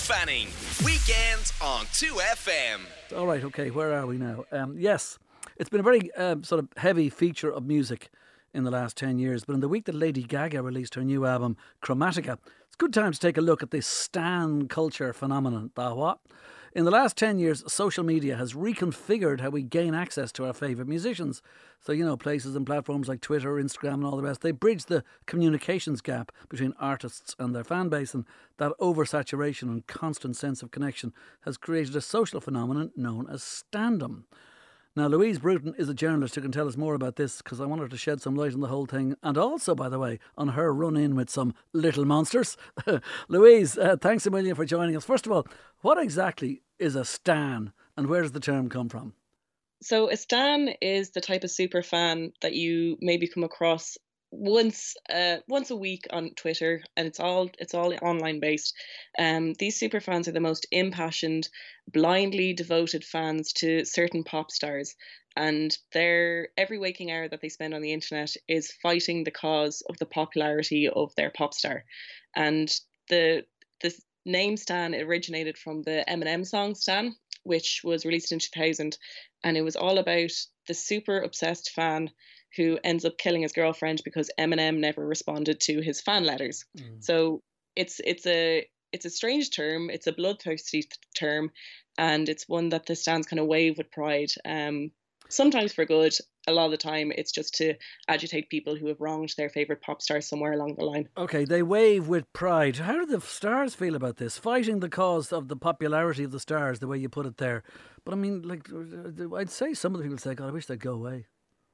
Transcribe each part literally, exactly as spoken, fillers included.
Fanning. Weekends on two F M. All right, okay, where are we now? Um, yes, it's been a very um, sort of heavy feature of music in the last ten years, but in the week that Lady Gaga released her new album, Chromatica, it's a good time to take a look at this stan culture phenomenon. The what? In the last ten years, social media has reconfigured how we gain access to our favourite musicians. So, you know, places and platforms like Twitter, Instagram and all the rest, they bridge the communications gap between artists and their fan base, and that oversaturation and constant sense of connection has created a social phenomenon known as standom. Now, Louise Bruton is a journalist who can tell us more about this, because I want her to shed some light on the whole thing, and also, by the way, on her run-in with some little monsters. Louise, uh, thanks a million for joining us. First of all, what exactly is a stan, and where does the term come from? So a stan is the type of super fan that you maybe come across once uh, once a week on Twitter, and it's all it's all online based. Um, these super fans are the most impassioned, blindly devoted fans to certain pop stars, and their every waking hour that they spend on the internet is fighting the cause of the popularity of their pop star. And the the name Stan originated from the Eminem song Stan, which was released in two thousand, and it was all about the super obsessed fan who ends up killing his girlfriend because Eminem never responded to his fan letters. Mm. So it's it's a it's a strange term. It's a bloodthirsty term, and it's one that the stans kind of wave with pride. Um, sometimes for good. A lot of the time, it's just to agitate people who have wronged their favourite pop star somewhere along the line. Okay, they wave with pride. How do the stars feel about this? Fighting the cause of the popularity of the stars, the way you put it there. But I mean, like, I'd say some of the people say, God, I wish they'd go away.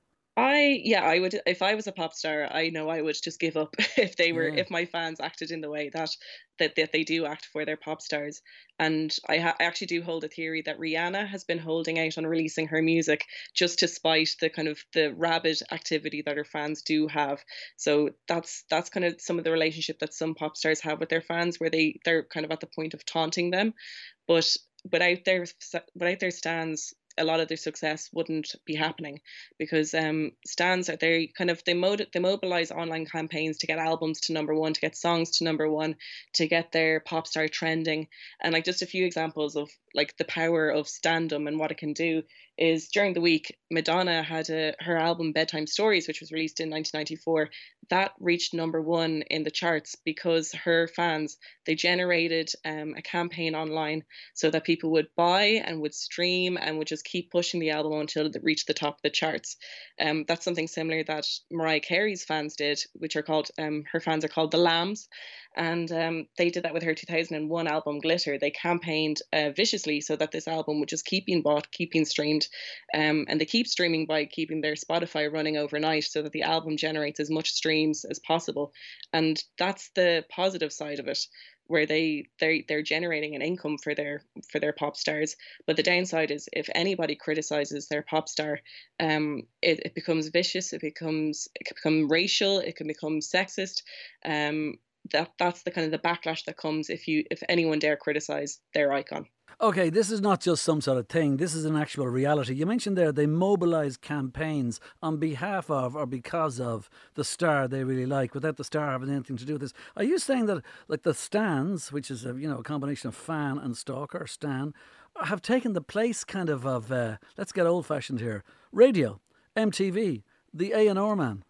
I yeah I would, if I was a pop star, I know I would just give up if they were yeah. if my fans acted in the way that that, that they do act for their pop stars. And I, ha- I actually do hold a theory that Rihanna has been holding out on releasing her music just to spite the kind of the rabid activity that her fans do have. So that's that's kind of some of the relationship that some pop stars have with their fans, where they they're kind of at the point of taunting them, but without their without their stans, a lot of their success wouldn't be happening, because um, stans are they kind of they mod- they mobilize online campaigns to get albums to number one, to get songs to number one, to get their pop star trending. And like just a few examples of like the power of standom and what it can do is during the week, Madonna had a, her album Bedtime Stories, which was released in nineteen ninety-four. That reached number one in the charts because her fans, they generated um, a campaign online so that people would buy and would stream and would just keep pushing the album until it reached the top of the charts. Um, that's something similar that Mariah Carey's fans did, which are called, um, her fans are called the Lambs. And um, they did that with her two thousand one album Glitter. They campaigned uh, viciously so that this album would just keep being bought, keep being streamed. Um, and they keep streaming by keeping their Spotify running overnight so that the album generates as much streams as possible. And that's the positive side of it, where they they're, they're generating an income for their for their pop stars. But the downside is if anybody criticizes their pop star, um, it, it becomes vicious, it becomes it can become racial, it can become sexist. Um, that that's the kind of the backlash that comes if you if anyone dare criticize their icon. Okay, this is not just some sort of thing. This is an actual reality. You mentioned there they mobilise campaigns on behalf of or because of the star they really like, without the star having anything to do with this. Are you saying that, like, the stans, which is a, you know, a combination of fan and stalker, stan, have taken the place kind of of uh, let's get old-fashioned here, radio, M T V, the A and R man?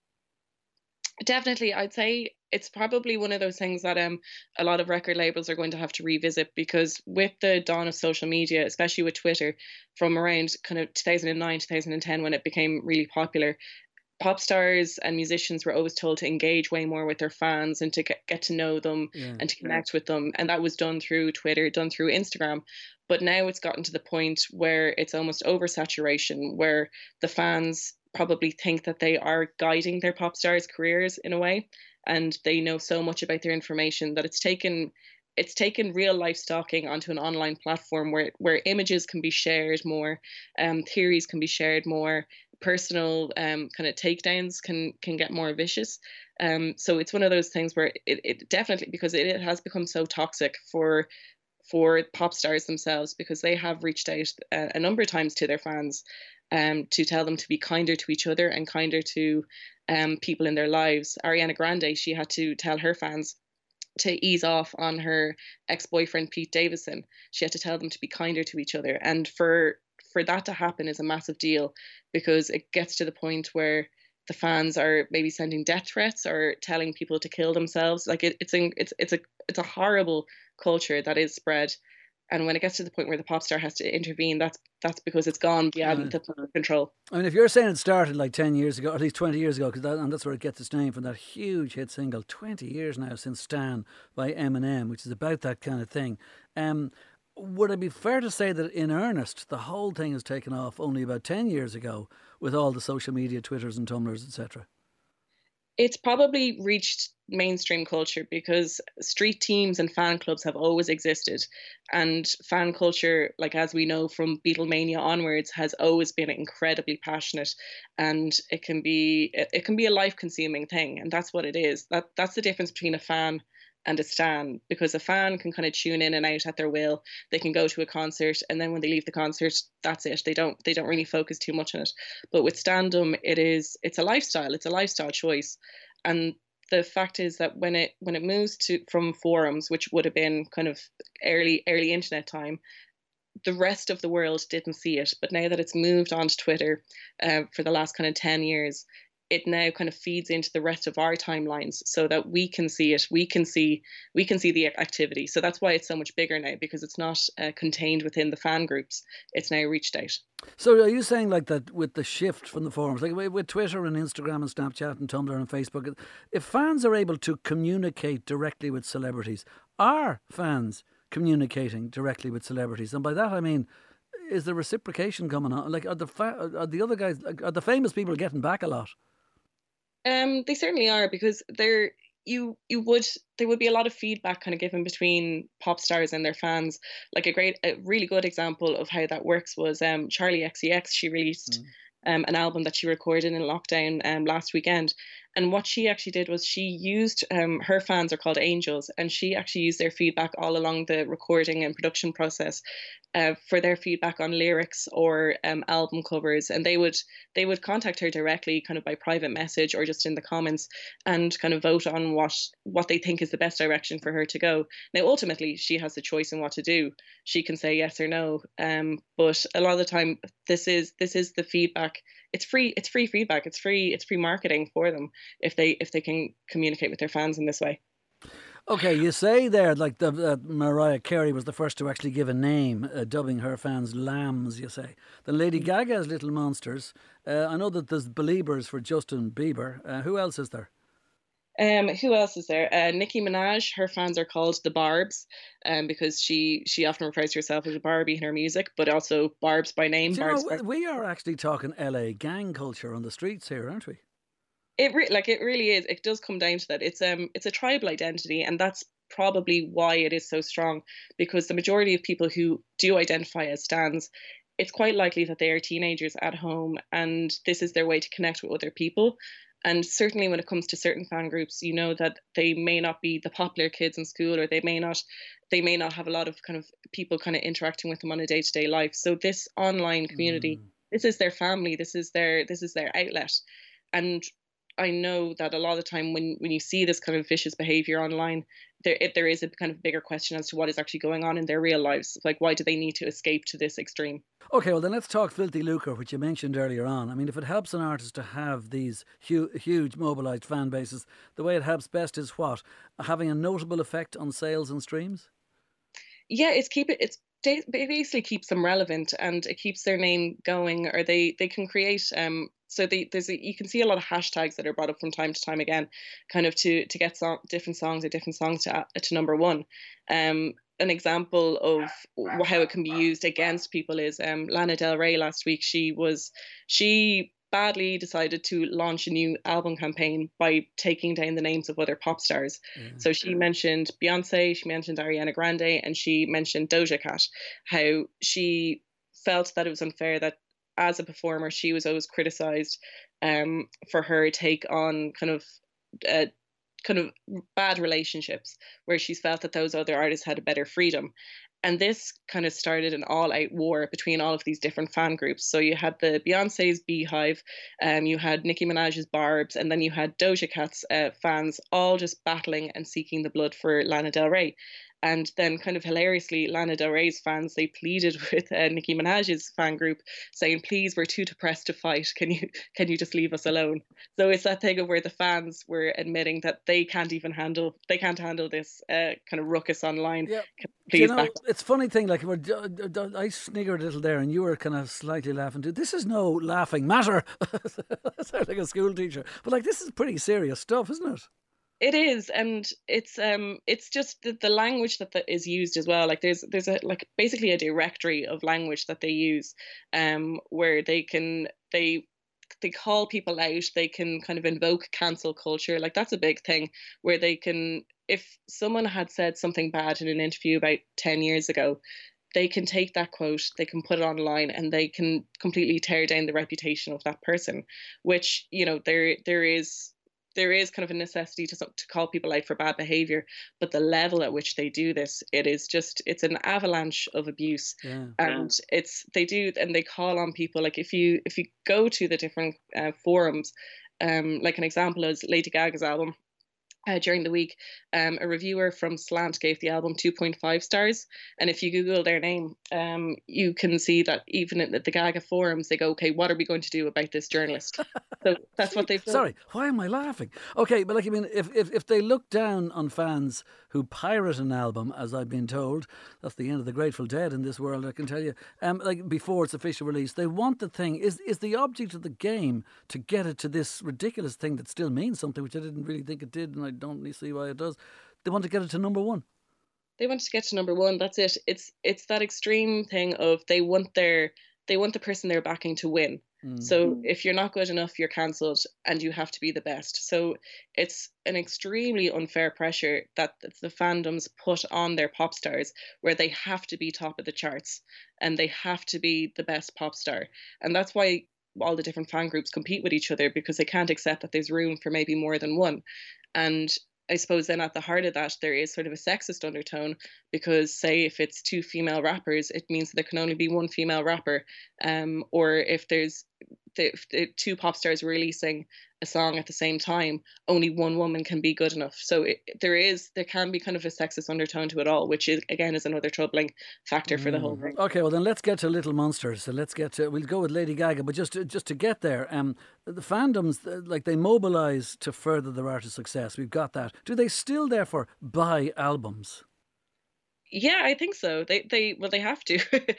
Definitely, I'd say it's probably one of those things that um a lot of record labels are going to have to revisit, because with the dawn of social media, especially with Twitter, from around kind of two thousand nine, two thousand ten, when it became really popular, pop stars and musicians were always told to engage way more with their fans and to get, get to know them Yeah. and to connect with them. And that was done through Twitter, done through Instagram. But now it's gotten to the point where it's almost oversaturation, where the fans probably think that they are guiding their pop stars' careers in a way. And they know so much about their information that it's taken it's taken real life stalking onto an online platform where where images can be shared more, um, theories can be shared more, personal um, kind of takedowns can can get more vicious. Um, so it's one of those things where it, it definitely, because it, it has become so toxic for for pop stars themselves, because they have reached out a, a number of times to their fans um, to tell them to be kinder to each other and kinder to um, people in their lives. Ariana Grande, she had to tell her fans to ease off on her ex-boyfriend Pete Davidson. She had to tell them to be kinder to each other, and for for that to happen is a massive deal, because it gets to the point where the fans are maybe sending death threats or telling people to kill themselves. Like it, it's in, it's it's a it's a horrible culture that is spread. And when it gets to the point where the pop star has to intervene, that's that's because it's gone beyond Right. the control. I mean, if you're saying it started like ten years ago, or at least twenty years ago, because that, and that's where it gets its name from, that huge hit single, twenty years now since Stan by Eminem, which is about that kind of thing. Um, would it be fair to say that in earnest, the whole thing has taken off only about ten years ago with all the social media, Twitters and Tumblrs, et cetera? It's probably reached mainstream culture because street teams and fan clubs have always existed, and fan culture, like as we know from Beatlemania onwards, has always been incredibly passionate, and it can be it, it can be a life consuming thing, and that's what it is. That that's the difference between a fan and a stan, because a fan can kind of tune in and out at their will. They can go to a concert, and then when they leave the concert, that's it. They don't they don't really focus too much on it. But with standom, it is it's a lifestyle. It's a lifestyle choice, and the fact is that when it when it moves to from forums, which would have been kind of early early internet time, the rest of the world didn't see it. But now that it's moved on to Twitter uh, for the last kind of ten years, it now kind of feeds into the rest of our timelines so that we can see it. We can see we can see the activity. So that's why it's so much bigger now, because it's not uh, contained within the fan groups. It's now reached out. So are you saying like that with the shift from the forums, like with with Twitter and Instagram and Snapchat and Tumblr and Facebook, if fans are able to communicate directly with celebrities, are fans communicating directly with celebrities? And by that I mean, is the reciprocation coming on? Like, are the fa- are the other guys, like, are the famous people getting back a lot? Um, they certainly are, because there you you would there would be a lot of feedback kind of given between pop stars and their fans. Like a great, a really good example of how that works was um Charlie X C X. She released Mm. um an album that she recorded in lockdown um last weekend, and what she actually did was she used um her fans are called angels, and she actually used their feedback all along the recording and production process. Uh, for their feedback on lyrics or um, album covers, and they would they would contact her directly, kind of by private message or just in the comments, and kind of vote on what what they think is the best direction for her to go. Now, ultimately, she has the choice in what to do. She can say yes or no. Um, but a lot of the time, this is this is the feedback. It's free. It's free feedback. It's free. It's free marketing for them if they if they can communicate with their fans in this way. Okay, you say there like the, uh, Mariah Carey was the first to actually give a name, uh, dubbing her fans lambs, you say. Then Lady Gaga's Little Monsters. Uh, I know that there's Beliebers for Justin Bieber. Uh, who else is there? Um, who else is there? Uh, Nicki Minaj. Her fans are called the Barbs, um, because she she often refers to herself as a Barbie in her music, but also Barbs by name. Do you Barbs know, by we we are actually talking L A gang culture on the streets here, aren't we? it re- like it really is. It does come down to that. It's um it's a tribal identity, and that's probably why it is so strong, because the majority of people who do identify as stans, it's quite likely that they are teenagers at home, and this is their way to connect with other people. And certainly when it comes to certain fan groups, you know that they may not be the popular kids in school, or they may not they may not have a lot of kind of people kind of interacting with them on a day-to-day life. So this online community, Mm. this is their family, this is their this is their outlet. And I know that a lot of the time when, when you see this kind of vicious behavior online, there it, there is a kind of bigger question as to what is actually going on in their real lives. Like, why do they need to escape to this extreme? Okay, well then let's talk Filthy Lucre, which you mentioned earlier on. I mean, if it helps an artist to have these hu- huge mobilised fan bases, the way it helps best is what? Having a notable effect on sales and streams? Yeah, it's keep it it's it basically keeps them relevant, and it keeps their name going, or they they can create um so they, there's a, you can see a lot of hashtags that are brought up from time to time again, kind of to to get song, different songs or different songs to uh, to number one. Um, an example of how it can be used against people is um Lana Del Rey last week. She was she badly decided to launch a new album campaign by taking down the names of other pop stars. Yeah. So she mentioned Beyonce, she mentioned Ariana Grande, and she mentioned Doja Cat. How she felt that it was unfair that as a performer she was always criticized um, for her take on kind of uh, kind of bad relationships, where she's felt that those other artists had a better freedom. And this kind of started an all-out war between all of these different fan groups. So you had the Beyonce's Beehive, um, you had Nicki Minaj's Barb's, and then you had Doja Cat's uh, fans all just battling and seeking the blood for Lana Del Rey. And then, kind of hilariously, Lana Del Rey's fans, they pleaded with uh, Nicki Minaj's fan group, saying, "Please, we're too depressed to fight. Can you can you just leave us alone?" So it's that thing of where the fans were admitting that they can't even handle they can't handle this uh, kind of ruckus online. Yeah. Please you know, back. it's a funny thing. Like we're, I sniggered a little there, and you were kind of slightly laughing too. This is no laughing matter. I sound like a school teacher, but like this is pretty serious stuff, isn't it? It is, and it's um, it's just the, the language that the, is used as well. Like there's there's a like basically a directory of language that they use, um, where they can they they call people out. They can kind of invoke cancel culture. Like that's a big thing where they can, if someone had said something bad in an interview about ten years ago, they can take that quote, they can put it online, and they can completely tear down the reputation of that person. Which, you know, there there is. There is kind of a necessity to to call people out for bad behavior, but the level at which they do this, it is just it's an avalanche of abuse, yeah. and it's they do and they call on people. Like if you if you go to the different uh, forums, um, like an example is Lady Gaga's album. Uh, during the week, um, a reviewer from Slant gave the album two point five stars. And if you Google their name, um, you can see that even at the Gaga forums, they go, okay, what are we going to do about this journalist? So that's what they've done. Sorry, why am I laughing? Okay, but like, I mean, if, if, if they look down on fans who pirate an album, as I've been told, that's the end of the Grateful Dead in this world, I can tell you, um, like before its official release, they want the thing, is, is the object of the game to get it to this ridiculous thing that still means something, which I didn't really think it did, and I don't really see why it does. They want to get it to number one. They want to get to number one. That's it. It's it's that extreme thing of they want their they want the person they're backing to win. Mm. So if you're not good enough, you're cancelled, and you have to be the best. So it's an extremely unfair pressure that the fandoms put on their pop stars, where they have to be top of the charts and they have to be the best pop star, and that's why all the different fan groups compete with each other, because they can't accept that there's room for maybe more than one. And I suppose then at the heart of that, there is sort of a sexist undertone, because say if it's two female rappers, it means that there can only be one female rapper. Um, or if there's the, if the two pop stars releasing a song at the same time, only one woman can be good enough. So it, there is, there can be kind of a sexist undertone to it all, which is, again, is another troubling factor for mm. the whole thing. Okay, well then let's get to Little Monsters. So let's get to, we'll go with Lady Gaga, but just to, just to get there, um, the fandoms, like they mobilise to further their artist's success. We've got that. Do they still therefore buy albums? Yeah, I think so. They they well they have to.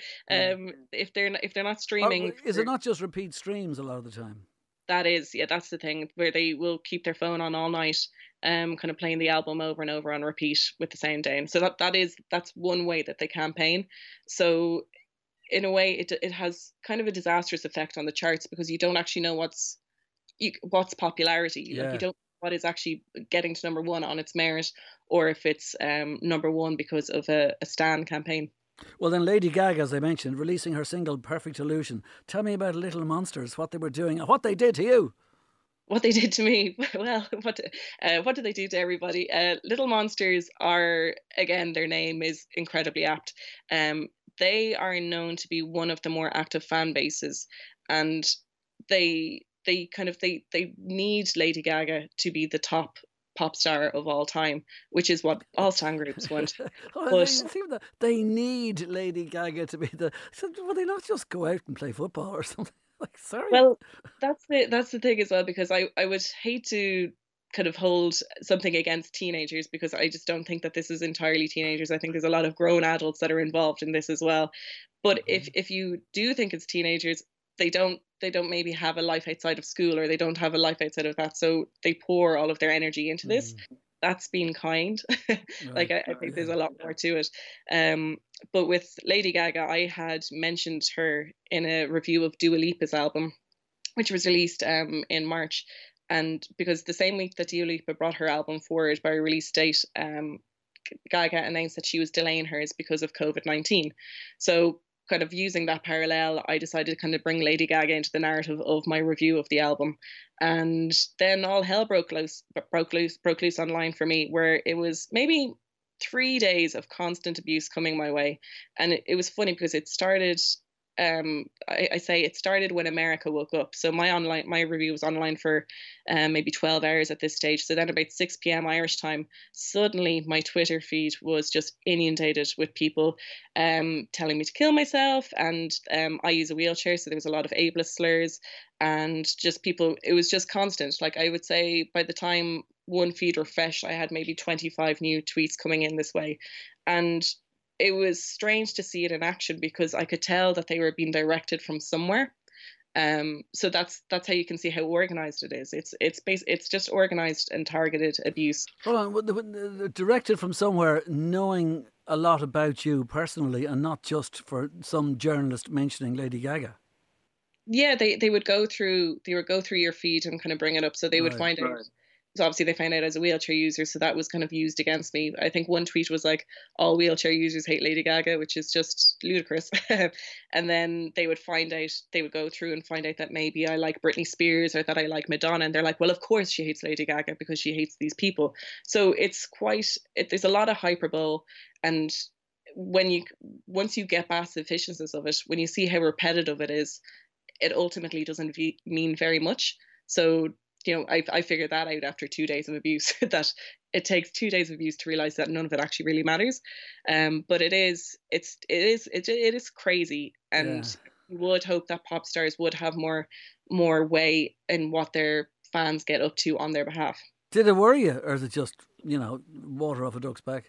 um, if they're not, if they're not streaming, or is it not just repeat streams a lot of the time? That is, yeah, that's the thing, where they will keep their phone on all night, um, kind of playing the album over and over on repeat with the sound down. So that that is that's one way that they campaign. So in a way, it it has kind of a disastrous effect on the charts, because you don't actually know what's you, what's popularity. Yeah. Like you don't know what is actually getting to number one on its merit, or if it's um, number one because of a, a Stan campaign. Well, then Lady Gaga, as I mentioned, releasing her single Perfect Illusion. Tell me about Little Monsters, what they were doing, what they did to you. What they did to me? Well, what uh, what did they do to everybody? Uh, Little Monsters are, again, their name is incredibly apt. Um, they are known to be one of the more active fan bases, and they they kind of they they need Lady Gaga to be the top pop star of all time, which is what all stan groups want. oh, but they, they need Lady Gaga to be the. So will they not just go out and play football or something? Like, sorry. Well, that's the that's the thing as well, because I I would hate to kind of hold something against teenagers, because I just don't think that this is entirely teenagers. I think there's a lot of grown adults that are involved in this as well. But mm-hmm. if if you do think it's teenagers, they don't they don't maybe have a life outside of school, or they don't have a life outside of that, so they pour all of their energy into this. Mm. That's been kind. like I, I think there's a lot more to it. Um, but with Lady Gaga, I had mentioned her in a review of Dua Lipa's album, which was released um, in March. And because the same week that Dua Lipa brought her album forward by release date, um, Gaga announced that she was delaying hers because of COVID nineteen. So kind of using that parallel, I decided to kind of bring Lady Gaga into the narrative of my review of the album. And then all hell broke loose, broke loose, broke loose online for me, where it was maybe three days of constant abuse coming my way. And it, it was funny because it started, um, I, I say it started when America woke up. So my online, my review was online for um, maybe twelve hours at this stage. So then about six p.m. Irish time, suddenly my Twitter feed was just inundated with people um, telling me to kill myself. And um, I use a wheelchair, so there was a lot of ableist slurs and just people, it was just constant. Like I would say by the time one feed refreshed, I had maybe twenty-five new tweets coming in this way. And it was strange to see it in action because I could tell that they were being directed from somewhere. Um, so that's that's how you can see how organised it is. It's it's bas- it's just organised and targeted abuse. Hold on, w- w- w- directed from somewhere, knowing a lot about you personally, and not just for some journalist mentioning Lady Gaga. Yeah, they, they would go through they would go through your feed and kind of bring it up. So they would Right, find out. So obviously they found out as a wheelchair user, so that was kind of used against me. I think one tweet was like, all wheelchair users hate Lady Gaga, which is just ludicrous. And then they would find out, they would go through and find out that maybe I like Britney Spears or that I like Madonna. And they're like, well, of course she hates Lady Gaga because she hates these people. So it's quite, it, there's a lot of hyperbole. And when you, once you get past the viciousness of it, when you see how repetitive it is, it ultimately doesn't v- mean very much. So you know, I I figured that out after two days of abuse, that it takes two days of abuse to realize that none of it actually really matters. Um, but it is, it's, it is, it, it is crazy. And Yeah. you would hope that pop stars would have more, more way in what their fans get up to on their behalf. Did it worry you, or is it just, you know, water off a duck's back?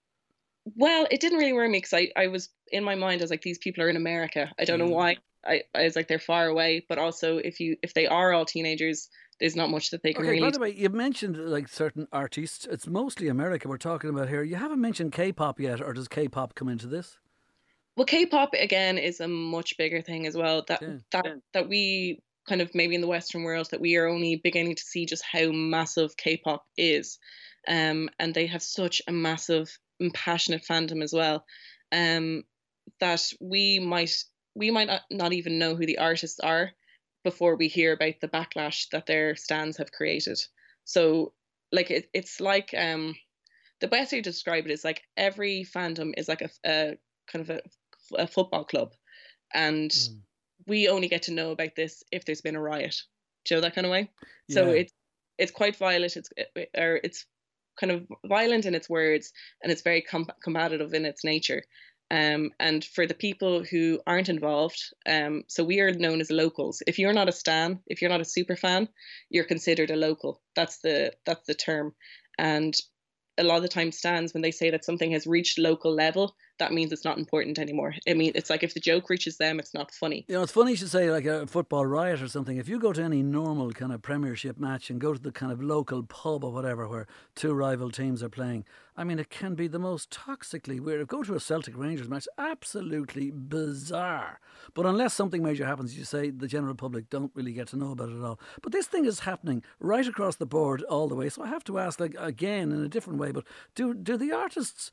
Well, it didn't really worry me because I, I was in my mind, I was like, these people are in America. I don't know why. I, I was like, they're far away. But also, if you if they are all teenagers, there's not much that they can Okay, really by do. the way, you mentioned like certain artists. It's mostly America we're talking about here. You haven't mentioned K-pop yet, or does K-pop come into this? Well, K-pop again is a much bigger thing as well. That Yeah. that that we kind of maybe in the Western world that we are only beginning to see just how massive K-pop is, um, and they have such a massive and passionate fandom as well, um, that we might we might not, not even know who the artists are before we hear about the backlash that their stans have created. So, like it, it's like um, the best way to describe it is like every fandom is like a, a kind of a a football club, and Mm. we only get to know about this if there's been a riot. Do you know that kind of way? So Yeah. it's it's quite violent. It's or it's kind of violent in its words, and it's very com- combative in its nature. Um, and for the people who aren't involved, um, so we are known as locals. If you're not a stan, if you're not a super fan, you're considered a local. That's the that's the term. And a lot of the time stans, when they say that something has reached local level, that means it's not important anymore. I mean, it's like if the joke reaches them, it's not funny. You know, it's funny you should say like a football riot or something. If you go to any normal kind of Premiership match and go to the kind of local pub or whatever where two rival teams are playing, I mean, it can be the most toxically weird. Go to a Celtic Rangers match, absolutely bizarre. But unless something major happens, you say the general public don't really get to know about it at all. But this thing is happening right across the board all the way. So I have to ask, like again, in a different way, but do do the artists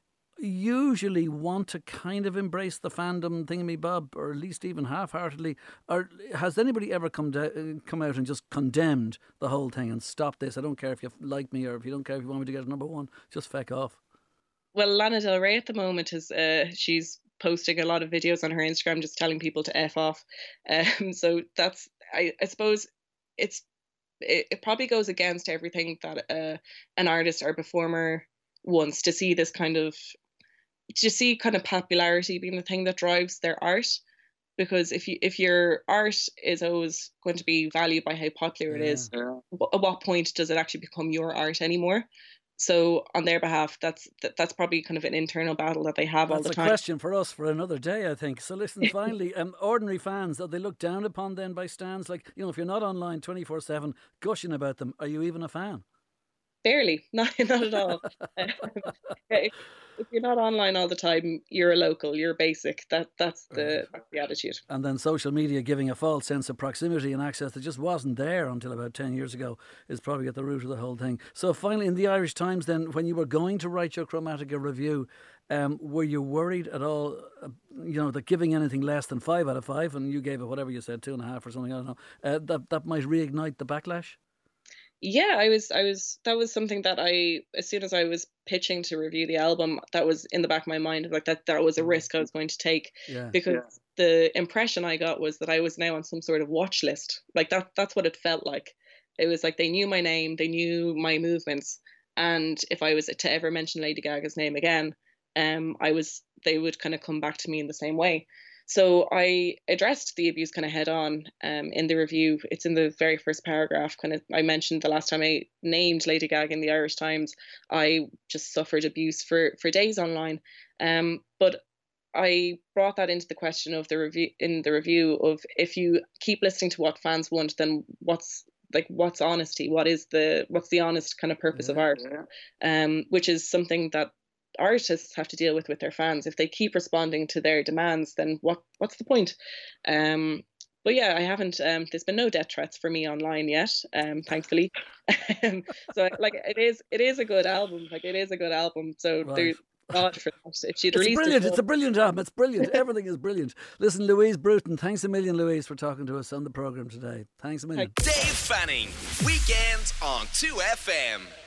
usually want to kind of embrace the fandom thingy bob, or at least even half-heartedly, or has anybody ever come to, come out and just condemned the whole thing and stopped this? I don't care if you like me, or if you don't care if you want me to get a number one, just feck off. Well, Lana Del Rey at the moment is uh, she's posting a lot of videos on her Instagram just telling people to F off. Um, so that's I, I suppose it's it, it probably goes against everything that uh, an artist or performer wants to see, this kind of to see kind of popularity being the thing that drives their art. Because if you if your art is always going to be valued by how popular it Yeah. is, wh- at what point does it actually become your art anymore? So on their behalf, that's that, that's probably kind of an internal battle that they have all That's the a time. question for us for another day, I think. So listen, finally, um, ordinary fans, are they looked down upon then by stans? Like, you know, if you're not online twenty-four seven gushing about them, are you even a fan? Barely, not not at all. Um, if, if you're not online all the time, you're a local. You're basic. That that's the that's the attitude. And then social media giving a false sense of proximity and access that just wasn't there until about ten years ago is probably at the root of the whole thing. So finally, in the Irish Times then, when you were going to write your Chromatica review, um, were you worried at all, uh, you know, that giving anything less than five out of five, and you gave it whatever you said, two and a half or something, I don't know, uh, that, that might reignite the backlash? Yeah, I was, I was, that was something that I, as soon as I was pitching to review the album, that was in the back of my mind, like that, that was a risk I was going to take Yeah. because yeah. the impression I got was that I was now on some sort of watch list. Like that, that's what it felt like. It was like they knew my name, they knew my movements. And if I was to ever mention Lady Gaga's name again, um, I was, they would kind of come back to me in the same way. So I addressed the abuse kind of head on um, in the review. It's in the very first paragraph. Kind of, I mentioned the last time I named Lady Gaga in the Irish Times, I just suffered abuse for for days online. Um, but I brought that into the question of the review in the review of if you keep listening to what fans want, then what's like what's honesty? What is the what's the honest kind of purpose Yeah, of art? yeah. Um, which is something that artists have to deal with with their fans. If they keep responding to their demands, then what what's the point? Um, but yeah, I haven't. Um, there's been no death threats for me online yet, um, thankfully. Um, so like it is, it is a good album. Like it is a good album. So Right. there's God for that. If she'd It's released brilliant. it, It's a brilliant album. It's brilliant. Everything is brilliant. Listen, Louise Bruton, thanks a million, Louise, for talking to us on the programme today. Thanks a million. Dave Fanning, weekends on two F M.